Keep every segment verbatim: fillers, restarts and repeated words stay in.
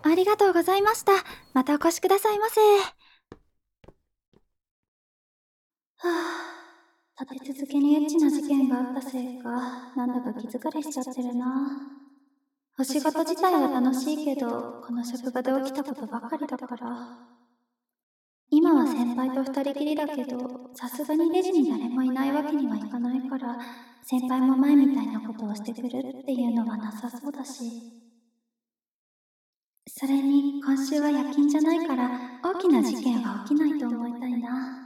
ありがとうございました。またお越しくださいませ。はぁ、立て続けにエッチな事件があったせいか、なんだか気疲れしちゃってるな。お仕事自体は楽しいけど、この職場で起きたことばかりだから。今は先輩と二人きりだけど、さすがにレジに誰もいないわけにはいかないから、先輩も前みたいなことをしてくるっていうのはなさそうだし。それに、今週は夜勤じゃないから、大きな事件は起きないと思いたいな。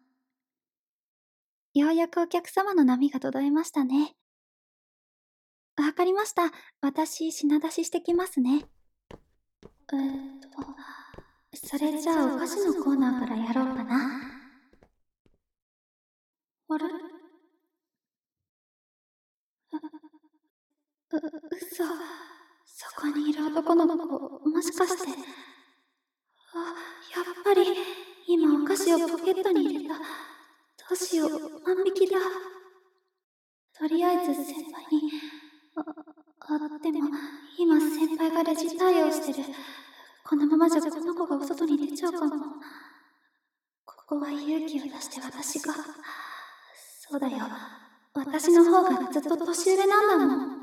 ようやくお客様の波が途絶えましたね。わかりました。私、品出ししてきますね。えーっと、それじゃあお菓子のコーナーからやろうかな。あれう、嘘。そこにいる男の子、もしかして。あ、やっぱり、今お菓子をポケットに入れた。どうしよう、万引きだ。とりあえず先輩に、あ、あ、でも、今先輩がレジ対応してる。このままじゃこの子がお外に出ちゃうかも。ここは勇気を出して私が。そうだよ。私の方がずっと年上なんだもん。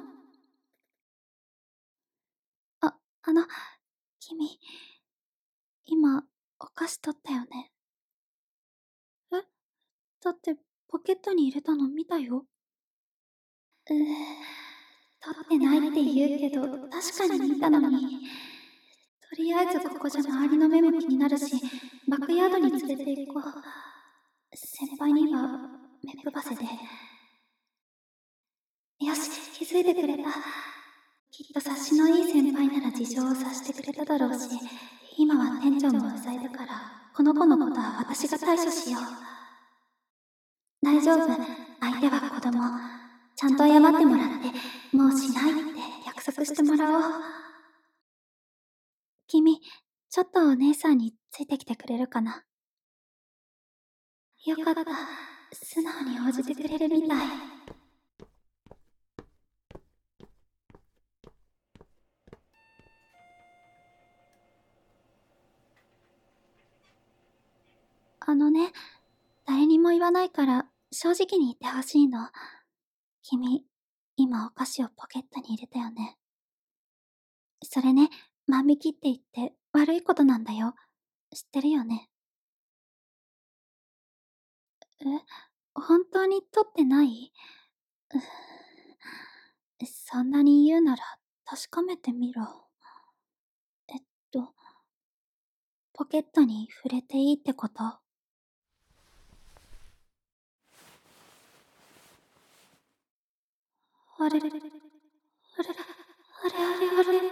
あ、あの、君、今、お菓子取ったよね。え？だって、ポケットに入れたの見たよ。うー、取ってないって言うけど、確かに見たのに。とりあえずここじゃ周りの目も気になるし、バックヤードに連れて行こう。先輩には、目配せで。よし、気づいてくれた。きっと察しのいい先輩なら事情を察してくれただろうし、今は店長も不在だから、この子のことは私が対処しよう。大丈夫、相手は子供。ちゃんと謝ってもらって、もうしないって約束してもらおう。君、ちょっとお姉さんについてきてくれるかな。よかった、素直に応じてくれるみたい。あのね、誰にも言わないから正直に言ってほしいの。君、今お菓子をポケットに入れたよね。それね、万引きって言って悪いことなんだよ。知ってるよね。え、本当に取ってない？うそんなに言うなら確かめてみろ。えっと、ポケットに触れていいってこと？あれれれれれ、あれあれあれあれ、ない、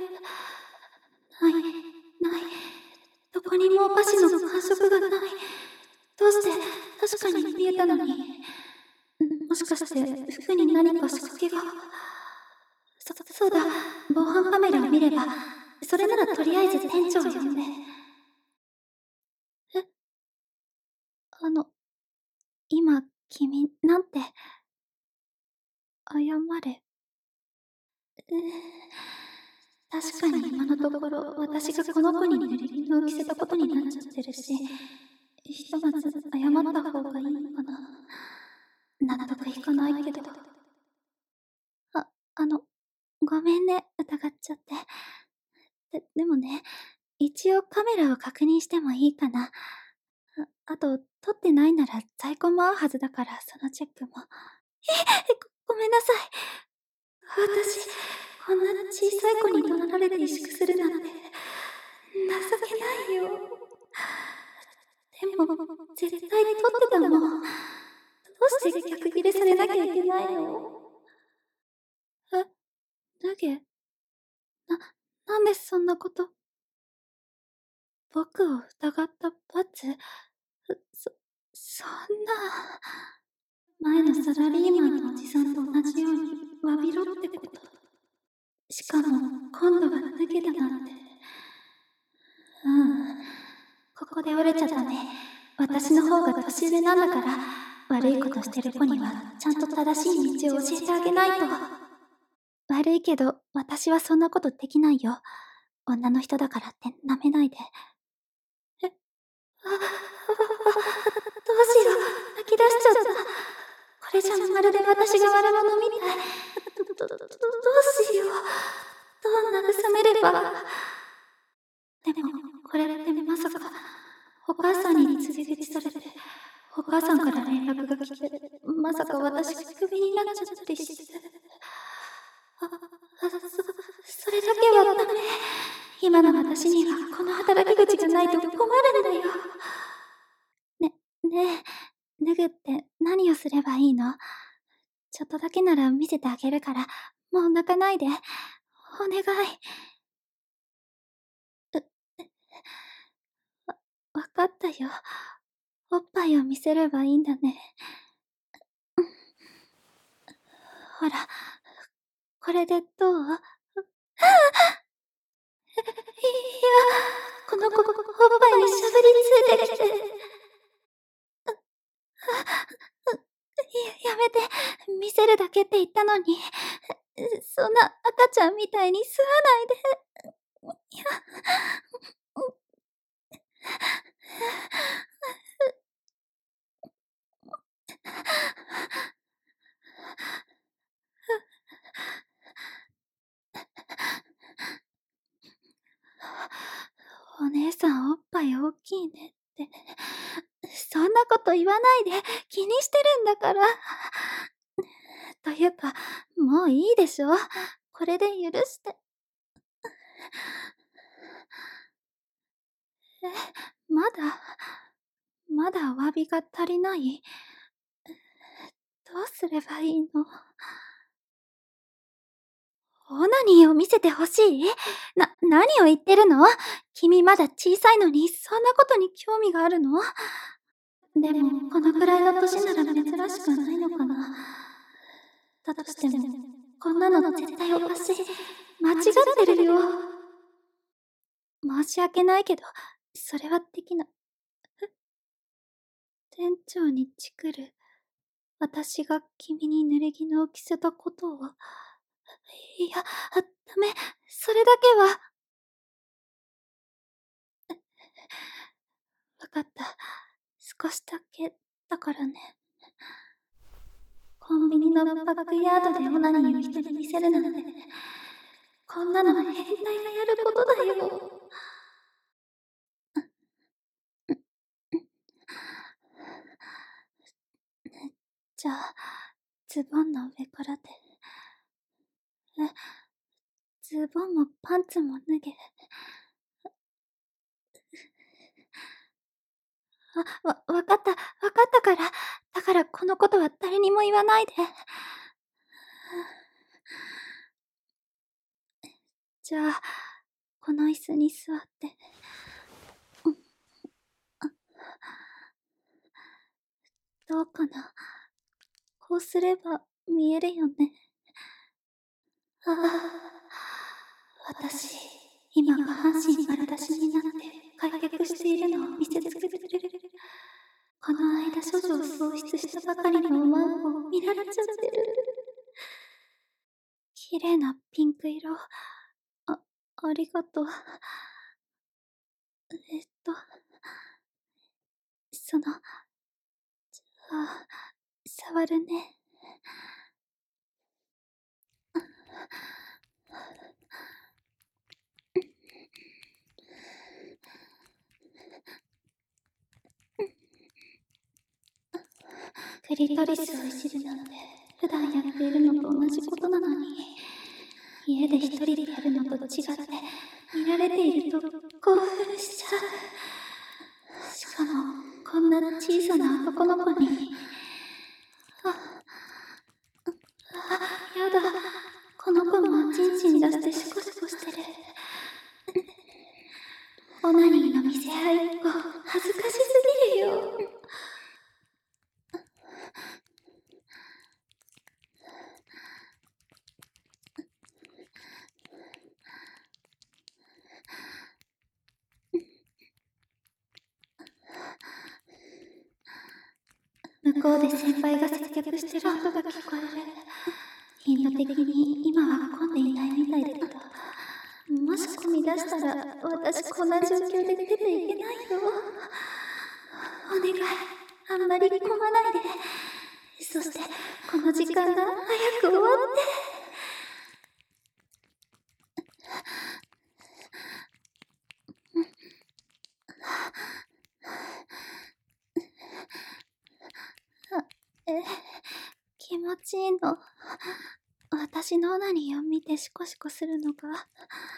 ない、どこにもお菓子の感触がない。どうして、確かに見えたのに。もしかして服に何か仕掛けが。そ、そうだ、防犯カメラを見れば、それならとりあえず店長を呼んで。え、あの、今、君、なんて。謝れ。うー、確かに今のところ、私がこの子に濡れ衣を着せたことになっちゃってるし、ひとまず謝った方がいいのかな。納得いかないけど。あ、あの、ごめんね、疑っちゃって。で、でもね、一応カメラを確認してもいいかな。あ、あと、撮ってないなら在庫も合うはずだから、そのチェックも。え、ご、ごめんなさい。私、こんな小さい子に怒鳴られて萎縮するなんて、情けないよ。でも、絶対撮ってたもん。どうして逆ギレされなきゃいけないの？え、脱げ？な、なんでそんなこと？僕を疑った罰？そ、そんな。前のサラリーマンのおじさんと同じように詫びろってこと。しかも、今度は脱げだなんて。うん。ここで折れちゃダメ。私の方が年上なんだから、悪いことしてる子には、ちゃんと正しい道を教えてあげないと。悪いけど、私はそんなことできないよ。 女の人だからって舐めないで。え、あ、あ、あ、どうしよう、泣き出しちゃった。これじゃまるで私が悪者みたい。ど、ど、ど、どうしよう。どう慰めれば。でも、これってまさか、お母さんに連れ撃ちされて、お母さんから連絡が来て、まさか私クビになっちゃったりして。あ、あ、そ、それだけはダメ。今の私にはこの働き口がないと困るんだよ。ね、ねえ、脱ぐって何をすればいいの？ちょっとだけなら見せてあげるから、もう泣かないで。お願い。う、わ、わかったよ。おっぱいを見せればいいんだね。ほら、これでどう？いや、この子、おっぱいにしゃぶりついてきて。や、やめて、見せるだけって言ったのに、そんな赤ちゃんみたいに吸わないで。いや、お姉さんおっぱい大きいねって。そんなこと言わないで、気にしてるんだから。というか、もういいでしょ。これで許して。え、まだ、まだお詫びが足りない？どうすればいいの？オナニーを見せてほしい？な、何を言ってるの？君まだ小さいのにそんなことに興味があるの？でも、このくらいの年なら珍しくないのかな。だとしても、こんなの絶対おかしい。間違ってるよ。申し訳ないけど、それはできない。店長にチクる。私が君に濡れ衣を着せたことを。いや、ダメ。それだけは。わかった。少しだけ、だからね。コンビニのバックヤードでオナニーを人に見せるなんて、こんなの変態がやることだよ。じゃあ、ズボンの上からで。え、ズボンもパンツも脱げ。あ、わ、わかった、わかったから。だからこのことは誰にも言わないで。じゃあ、この椅子に座って。どうかな。こうすれば見えるよね。ああ、私、今下半身丸出しになって開脚しているのを見せつけてくれる。この間処女を喪失したばかりのおまんこを見られちゃってる。綺麗なピンク色。あ、ありがとう。えっと、その、じゃあ、触るね。クリトリスをいじるなんて普段やっているのと同じことなのに、家で一人でやるのと違って見られていると興奮しちゃう。しかもこんな小さな男の子に。あ、あ、やだ。この子もチンチン出してシコシコしてる。オナニーの見せ合いっこ恥ずかしすぎるよ。向こうで先輩が接客してる音が聞こえる。頻度的に今は混んでいないみたいだけど。 もし混み出したら、私こんな状況で出ていけないよ。お願い、あんまり混まないで。そして、この時間が早く終わって。え、気持ちいいの。私のオナニーを見てシコシコするのが。あ、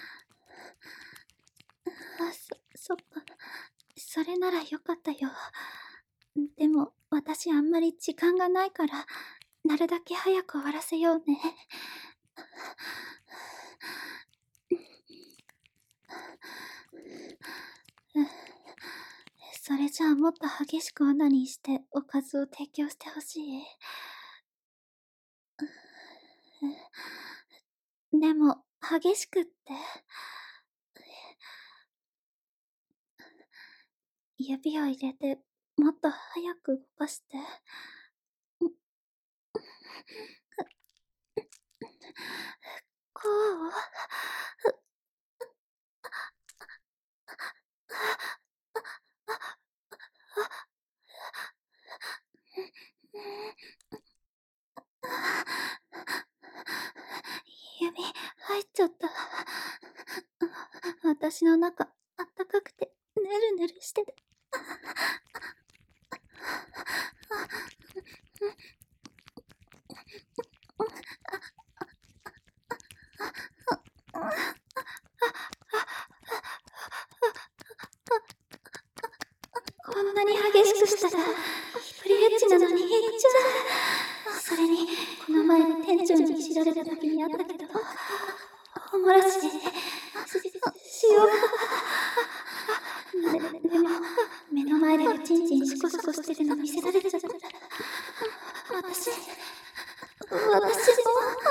そ、そっか。それならよかったよ。でも、私あんまり時間がないから、なるだけ早く終わらせようね。それじゃあもっと激しくオナニーしておかずを提供してほしい。でも、激しくって。指を入れて、もっと早く動かして。こう指入っちゃった。私の中、あったかくて、ぬるぬるしてて。こんなに激しくしたら、一人エッチなのに言っちゃう。それに、この前店長に知られた時にあったけど、おもらし、し、塩が。で、でも、目の前でおちんちんシコシコしてるの見せられちゃったら、私、私も。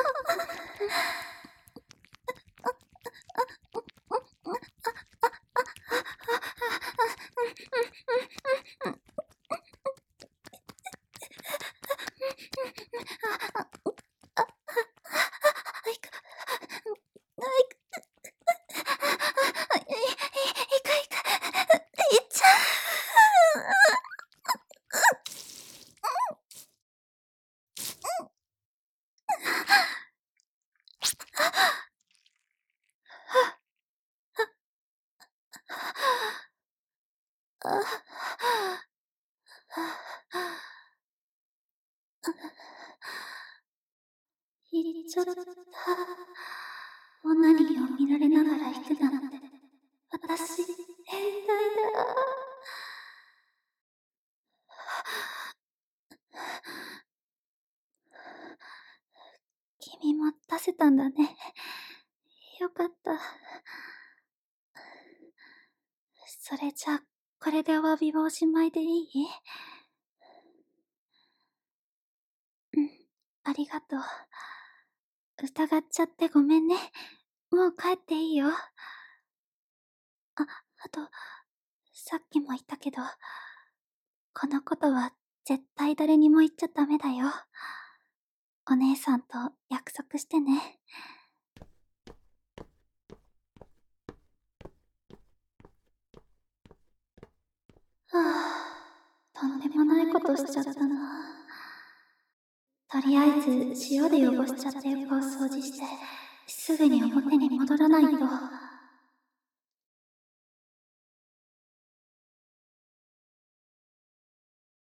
言っちゃった。オナニーを見られながら行くなんて、私、変態だ。君も出せたんだね。よかった。それじゃあ、これでお詫びはおしまいでいい？うん、ありがとう。疑っちゃってごめんね。もう帰っていいよ。あ、あと、さっきも言ったけど、このことは絶対誰にも言っちゃダメだよ。お姉さんと約束してね。はぁ、とんでもないことしちゃったな。とりあえず塩で汚しちゃった床を掃除して、すぐに表に戻らないと。